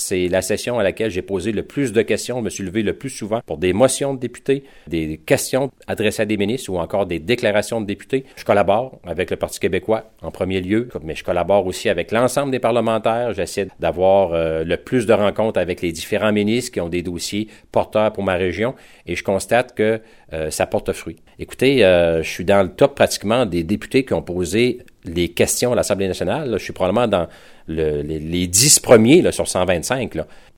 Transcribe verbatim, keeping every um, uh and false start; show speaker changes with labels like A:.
A: c'est la session à laquelle j'ai posé le plus de questions, je me suis levé le plus souvent pour des motions de députés, des questions adressées à des ministres ou encore des déclarations de députés. Je collabore avec le Parti québécois en premier lieu, mais je collabore aussi avec l'ensemble des parlementaires. J'essaie d'avoir euh, le plus de rencontres avec les différents ministres qui ont des dossiers porteurs pour ma région et je constate que euh, ça porte fruit. Écoutez, euh, je suis dans le top pratiquement des députés qui ont posé les questions à l'Assemblée nationale. Là, je suis probablement dans le, les, les dix premiers là, sur cent vingt-cinq. Là.